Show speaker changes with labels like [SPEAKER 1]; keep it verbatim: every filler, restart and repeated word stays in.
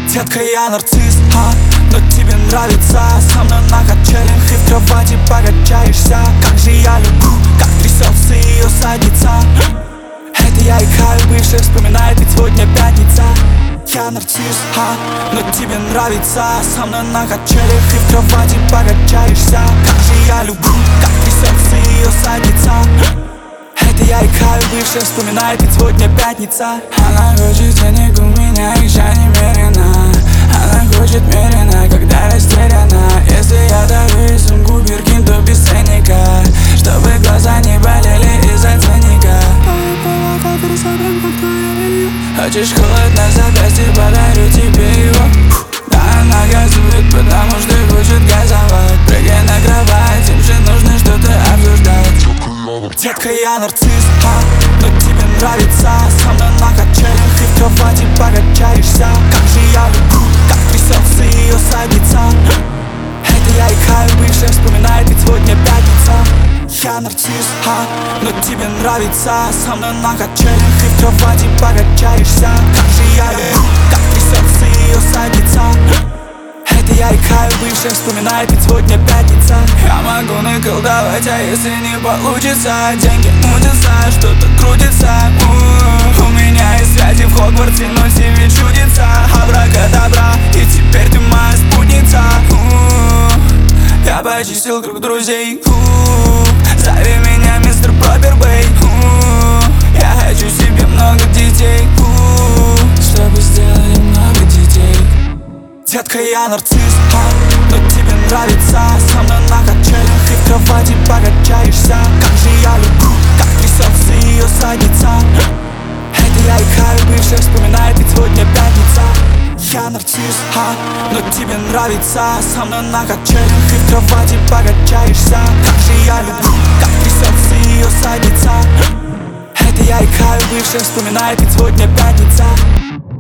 [SPEAKER 1] Детка, я нарцисс, а, но тебе нравится со мной на качелях и в кровати покачаешься. Как же я люблю, как трясется ее задница. Это я и Каю, бывшая вспоминает, ведь сегодня пятница. Я нарцисс, а, но тебе нравится со мной на качелях и в кровати покачаешься. Как же я люблю, как трясется ее задница. Это я и Каю, бывшая вспоминает, ведь сегодня пятница.
[SPEAKER 2] Она хочет денег у меня, их же немерено. Она хочет мерено, когда растеряна. Если я даю сумку Биркин, то без ценника, чтобы глаза не болели из-за ценника. Хочешь холод на запястье, подарю тебе его. Да, она газует, потому что хочет газовать. Прыгай на кровать, им же нужно что-то обсуждать.
[SPEAKER 1] Детка, я нарцисс, а, но тебе нравится со мной на качелях и в кровати покачаешься. Как же я люблю, как трясется ее задница. Это я и Каю, бывшая вспоминает, ведь сегодня пятница. Я нарцисс, а, но тебе нравится со мной на качелях и в кровати покачаешься. Как же я люблю, как трясется ее задница. Это я и Каю, бывшая вспоминает, ведь сегодня пятница.
[SPEAKER 2] Я могу наколдовать, а если не получится, деньги мутятся, что-то крутится. У, у меня есть связи в Хогвартсе, но тебе чудится. Абракадабра, и теперь ты моя спутница. У, я почистил круг друзей. У, зови меня мистер Пропербей. Я хочу себе много детей, у, чтобы сделали много детей.
[SPEAKER 1] Детка, я нарцисс, а, но тебе нравится со мной на качелях и в кровати покачаешься. Как же я люблю, как трясется ее задница. Это я и Каю, бывшая вспоминает, ведь сегодня пятница. Я нарцисс, а, но тебе нравится со мной на качелях и в кровати покачаешься. Как же я люблю, как трясется ее задница. Это я и Каю, бывшая вспоминает, ведь сегодня пятница.